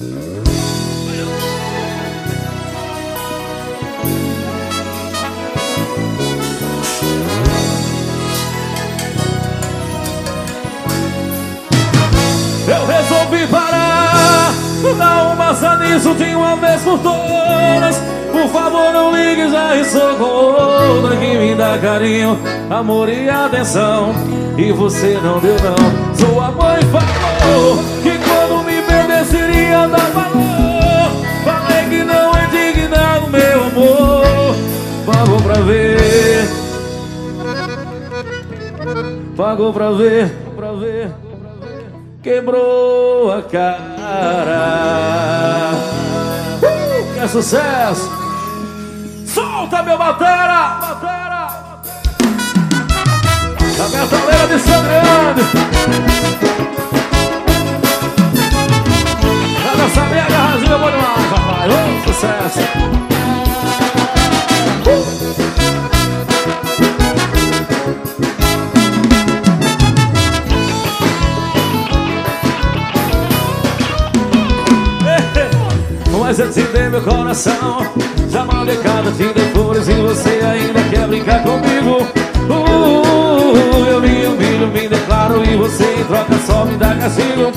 Eu resolvi parar, dar uma basta nisso de uma vez por todas. Por favor, não ligue, já estou com outra que me dá carinho, amor e atenção, e você não deu não. Sua mãe falou que quando me perdesse iria dar valor. Falei que não é indignado, meu amor. Pagou pra ver, pagou pra ver, quebrou a cara. Que é sucesso! Solta, meu batera! Da metaleira de Sandriane. Já dessa minha garrazinha, bom demais, papai. Sucesso! Mas eu te dei meu coração, já mandei cada te dei flores e você ainda quer brincar comigo. Eu me humilho, me declaro e você em troca só me dá castigo.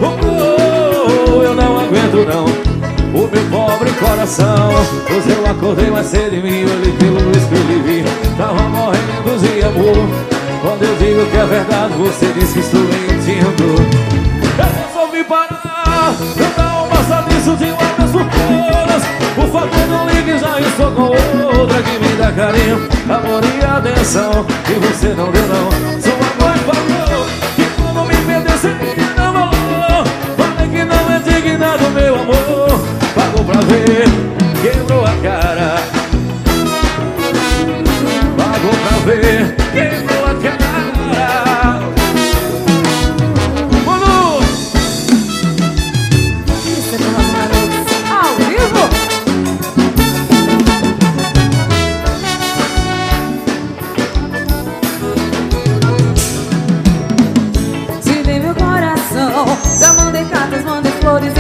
Eu não aguento não, o meu pobre coração. Hoje eu acordei mais cedo em mim, olhei pelo luz que eu vivi, tava morrendo de amor. Quando eu digo que é verdade, você diz que estou mentindo. Eu resolvi parar, eu não basta nisso de uma vez por todas. Por favor, não ligue, já estou com outra que me dá carinho, amor e atenção, e você não deu não. Sua mãe falou que quando me perdesse ele não valor. Falei que não é dignado, meu amor. Pagou pra ver, quebrou a cara. Pagou pra ver, quebrou a cara. Já mandei cartas, mandei flores